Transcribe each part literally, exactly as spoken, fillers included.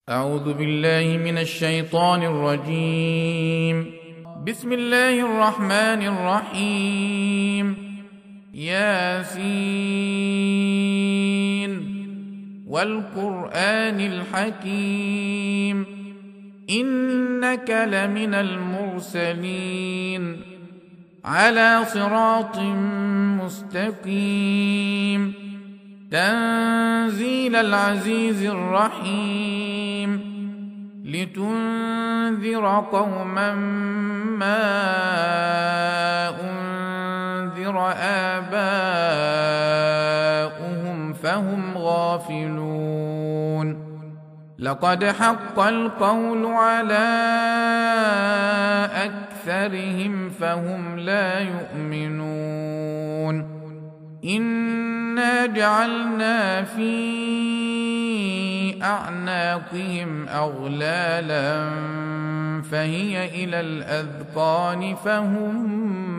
أعوذ بالله من الشيطان الرجيم. بسم الله الرحمن الرحيم. ياسين والقرآن الحكيم إنك لمن المرسلين على صراط مستقيم تنزيل العزيز الرحيم لتنذر قوما ما أنذر آباؤهم فهم غافلون. لقد حق القول على أكثرهم فهم لا يؤمنون. إنا جعلنا في أعناقهم أغلالا فهي إلى الأذقان فهم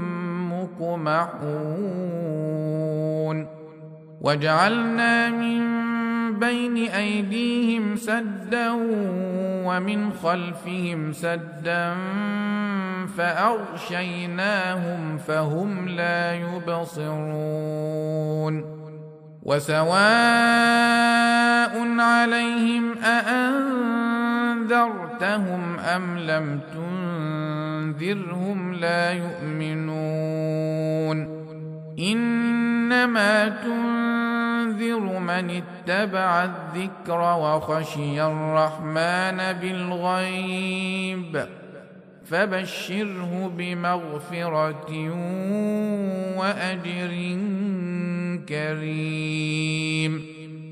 مقمحون. وجعلنا من بين أيديهم سدا ومن خلفهم سدا فأغشيناهم فهم لا يبصرون. وسواء عليهم أأنذرتهم أم لم تنذرهم لا يؤمنون. إنما تنذر من اتبع الذكر وخشي الرحمن بالغيب فبشره بمغفرة وأجر كريم.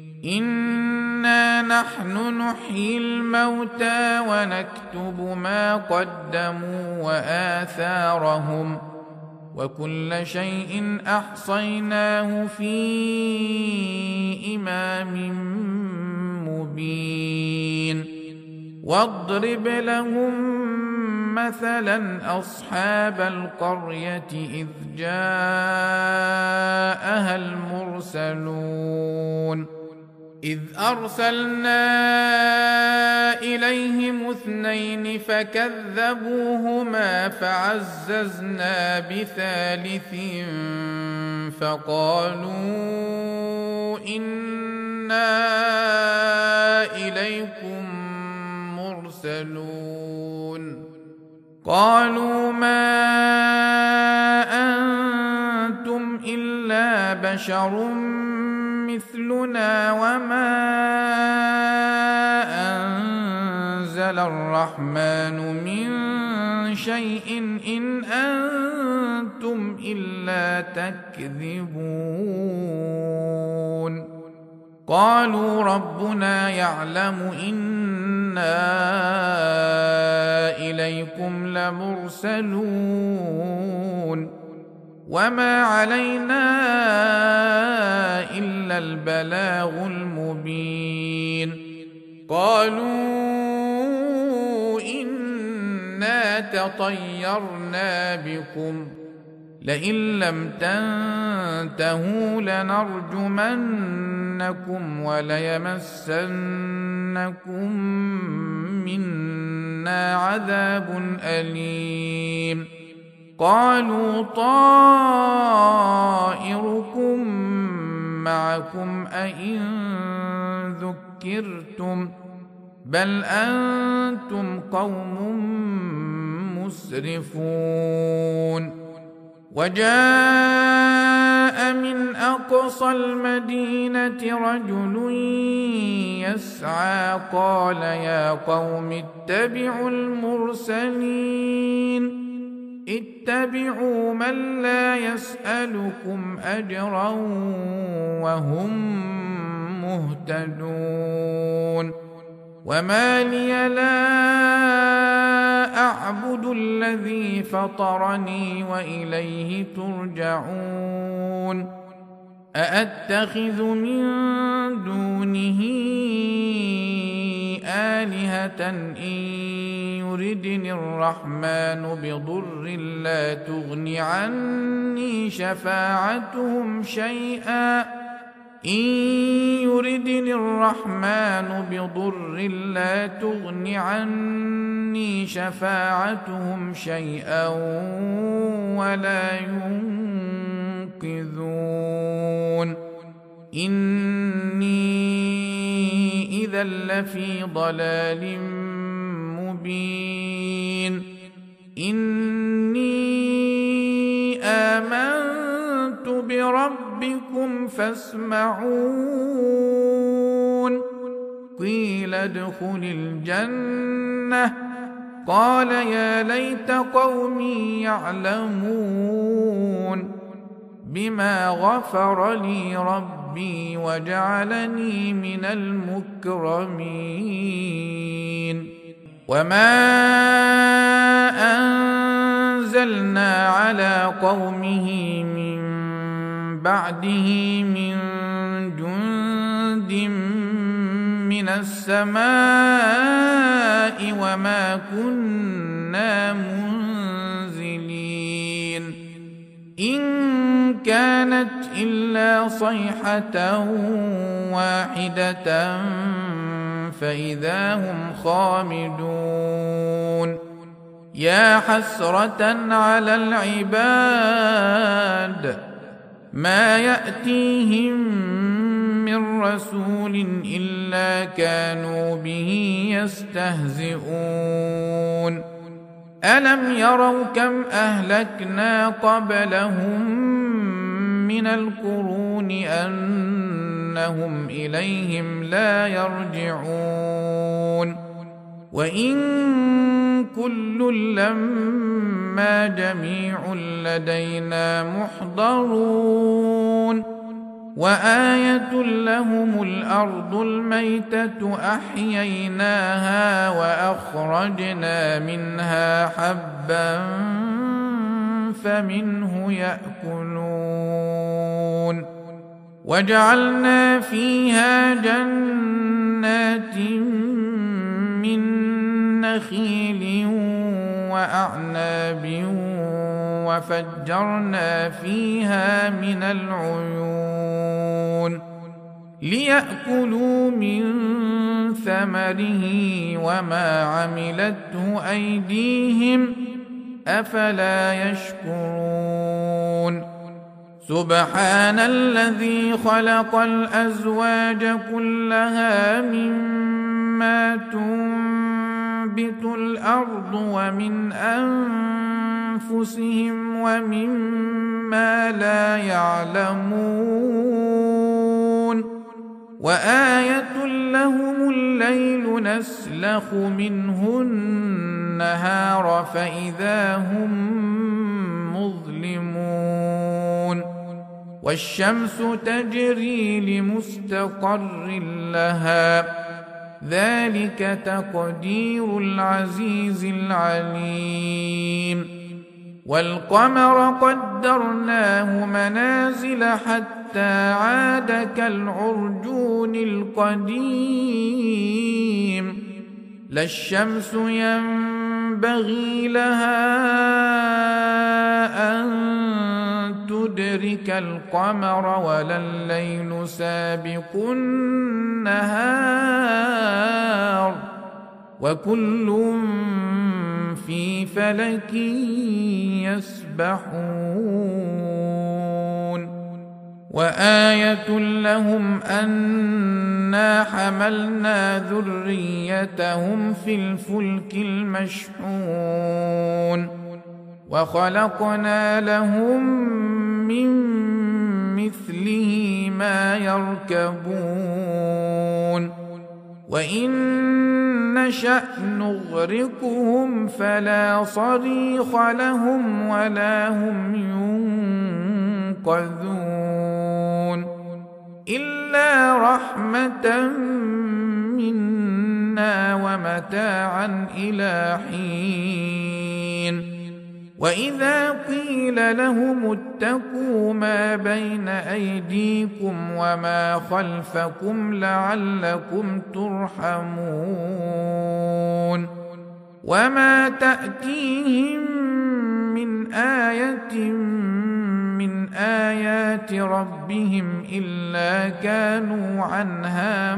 إنا نحن نحيي الموتى ونكتب ما قدموا وآثارهم وكل شيء أحصيناه في إمام مبين. واضرب لهم مثلا أصحاب القرية إذ جاءها المرسلون إذ أرسلنا إليهم اثنين فكذبوهما فعززنا بثالث فقالوا إنا إليكم مرسلون. قالوا ما أنتم إلا بشر مثلنا وما أنزل الرحمن من شيء إن أنتم إلا تكذبون. قالوا ربنا يعلم إنا إليكم لمرسلون وما علينا إلا البلاغ المبين. قالوا إنا تطيرنا بكم لئن لم تنتهوا لنرجمنكم وليمسنكم منا عذاب أليم. قالوا طائركم معكم أئن ذكرتم بل أنتم قوم مسرفون. وجاء من أقصى المدينة رجل يسعى قال يا قوم اتبعوا المرسلين اتبعوا من لا يسألكم أجرا وهم مهتدون. وما لي لا أعبد الذي فطرني وإليه ترجعون. أأتخذ من دونه آلهة إن يردني الرحمن بضر لا تغن عني شفاعتهم شيئا إن يردني الرحمن بضر لا تغن عني شفاعتهم شيئا ولا ينقذون إني إذا لفي ضلال مبين إني آمنت بربكم فاسمعون قيل ادخل الجنة قال يا ليت قومي يعلمون بما غفر لي ربي وجعلني من المكرمين وما أنزلنا على قومه من بعده من جند من السماء وما كنا منزلين إن كانت إلا صيحة واحدة فإذا هم خامدون يا حسرة على العباد ما يأتيهم من رسول إلا كانوا به يستهزئون ألم يروا كم أهلكنا قبلهم من القرون أنهم إليهم لا يرجعون وإن كل لما جميع لدينا محضرون وآية لهم الأرض الميتة أحييناها وأخرجنا منها حبا فمنه يأكلون وجعلنا فيها جنات من نخيل وأعناب وفجرنا فيها من العيون ليأكلوا من ثمره وما عملته أيديهم أفلا يشكرون سبحان الذي خلق الأزواج كلها مما تنبت الأرض ومن أنفسهم ومما لا يعلمون وآية لهم الليل نسلخ منه النهار فإذا هم مظلمون والشمس تجري لمستقر لها ذلك تقدير العزيز العليم والقمر قدرناه منازل حتى عاد كالعرجون القديم لا الشمس ينبغي لها أن تدرك القمر ولا الليل سابق النهار وكل في فلك يسبحون وآية لهم أنا حملنا ذريتهم في الفلك المشحون وخلقنا لهم من مثله ما يركبون وإن نشأ نغرقهم فلا صريخ لهم ولا هم ينقذون إلا رحمة منا ومتاعا إلى حين وإذا قيل لهم اتقوا ما بين أيديكم وما خلفكم لعلكم ترحمون وما تأتيهم من آية من آيات ربهم إلا كانوا عنها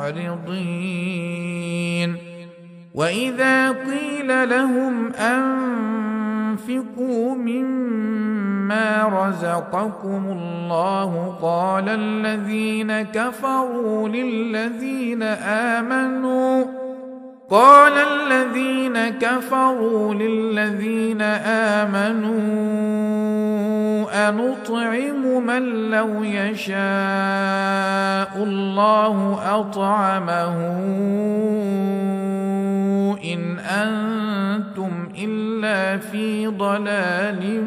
معرضين وإذا قيل لهم أنفقوا مما رزقكم الله قال الذين كفروا للذين آمنوا قال الذين كفروا للذين آمنوا أنطعم من لو يشاء الله أطعمه إن أنتم إلا في ضلال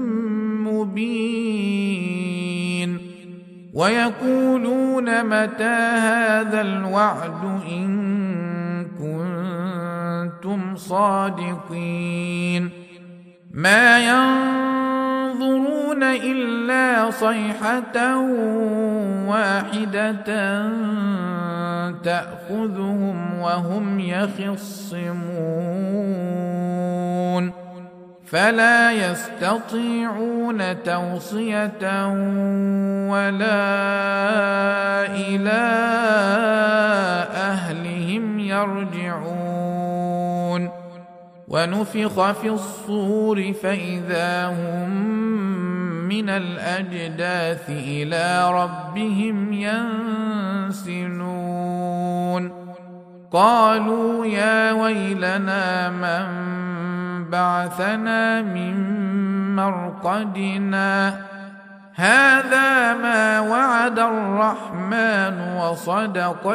مبين ويقولون متى هذا الوعد إن كنتم صادقين ما ينظرون إلا صيحة واحدة تأخذهم وهم يخصمون فلا يستطيعون توصية ولا إلى أهلهم يرجعون ونفخ في الصور فإذا هم من الأجداث إلى ربهم ينسلون قالوا يا ويلنا من بعثنا من مرقدنا هذا ما وعد الرحمن وصدق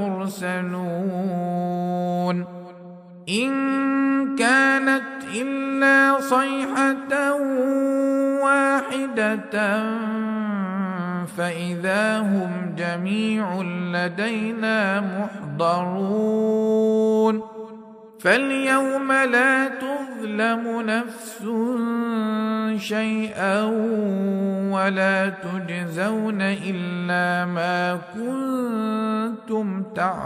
المرسلون إن كانت إلا صيحة واحدة فإذا هم جميع لدينا محضرون فاليوم لا تظلم نفس شيئا ولا تجزون إلا ما كنتم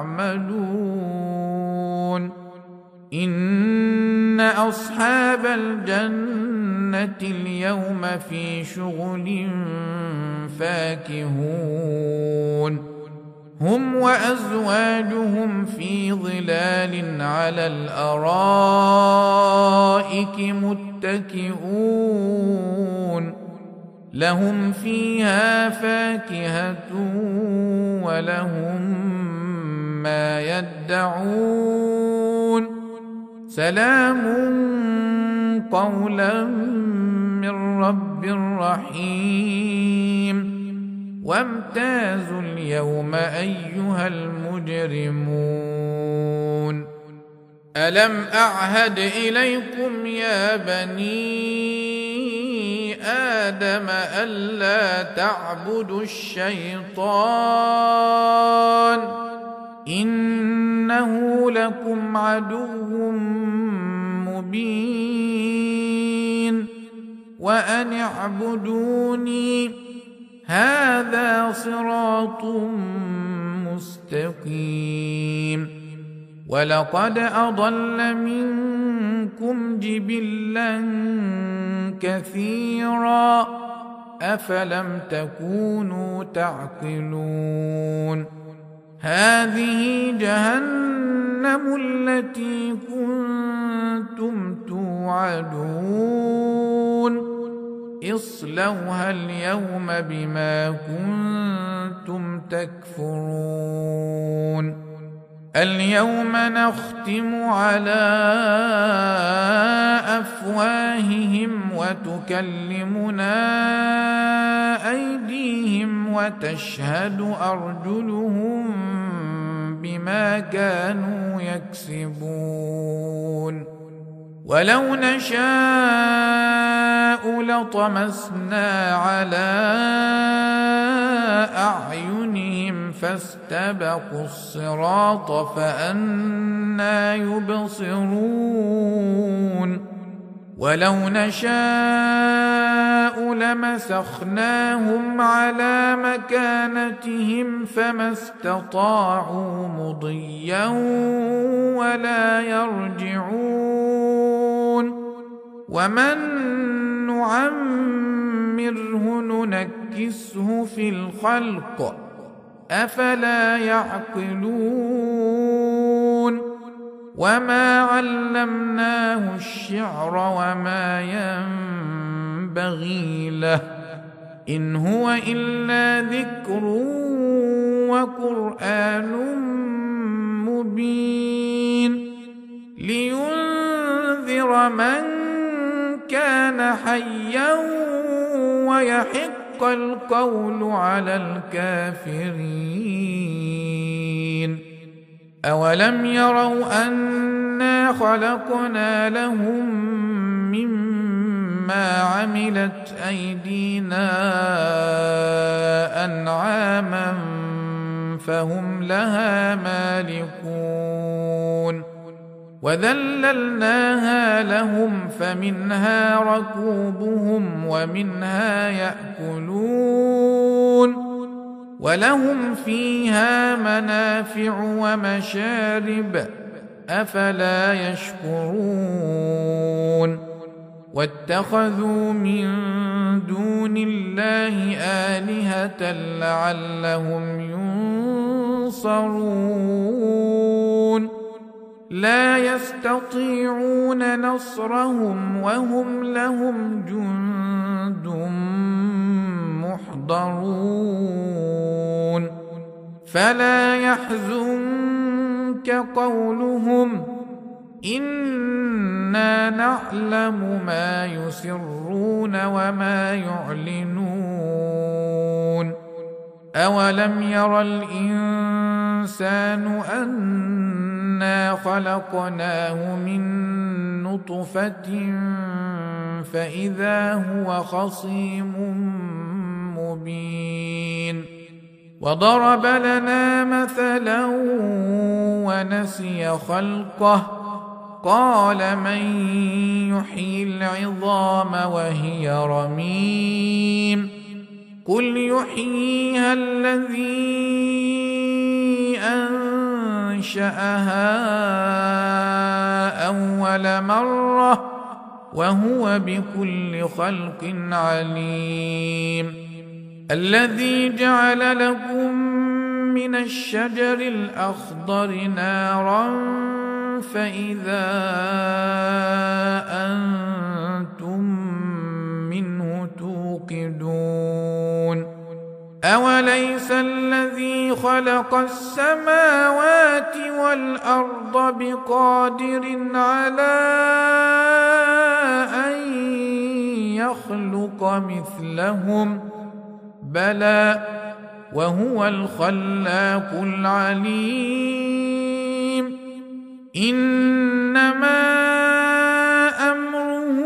تعملون إن أصحاب الجنة اليوم في شغل فاكهون هم وأزواجهم في ظلال على الأرائك متكئون لهم فيها فاكهة ولهم ما يدعون سلام قولا من رب رحيم وامتازوا اليوم أيها المجرمون ألم أعهد إليكم يا بني آدم ألا تعبدوا الشيطان إنه لكم عدو مبين وأن اعبدوني هذا صراط مستقيم ولقد أضل منكم جبلا كثيرا أفلم تكونوا تعقلون هذه جهنم التي كنتم توعدون اصلوها اليوم بما كنتم تكفرون اليوم نختم على أفواههم وتكلمنا أيديهم وتشهد أرجلهم بما كانوا يكسبون ولو نشاء لطمسنا على أعينهم فاستبقوا الصراط فأنى يبصرون ولو نشاء لمسخناهم على مكانتهم فما استطاعوا مضيا ولا يرجعون ومن نعمره نعمره ننكسه في الخلق أفلا يعقلون وما علمناه الشعر وما ينبغي له إن هو إلا ذكر وقرآن مبين لينذر من كان حيا ويحق القول على الكافرين أولم يروا أنا خلقنا لهم مما عملت أيدينا أنعاما فهم لها مالكون وذللناها لهم فمنها ركوبهم ومنها يأكلون ولهم فيها منافع ومشارب أفلا يشكرون واتخذوا من دون الله آلهة لعلهم ينصرون لا يستطيعون نصرهم وهم لهم جند محضرون فلا يحزنك قولهم إنا نعلم ما يسرون وما يعلنون أولم ير الإنسان أنا خلقناه من نطفة فإذا هو خصيم مبين وضرب لنا مثلا ونسي خلقه قال من يحيي العظام وهي رميم قل يحييها الذي أنشأها أول مرة وهو بكل خلق عليم الذي جعل لكم من الشجر الأخضر نارا فإذا أنتم منه توقدون أوليس الذي خلق السماوات والأرض بقادر على أن يخلق مثلهم بلى وهو الخلاق العليم إنما أمره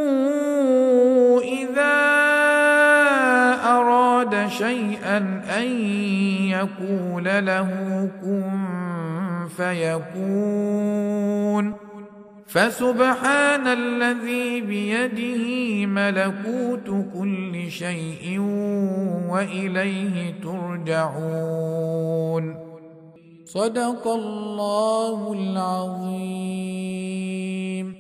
إذا أراد شيئا أن يقول له كن فيكون فسبحان الذي بيده ملكوت كل شيء وإليه ترجعون صدق الله العظيم.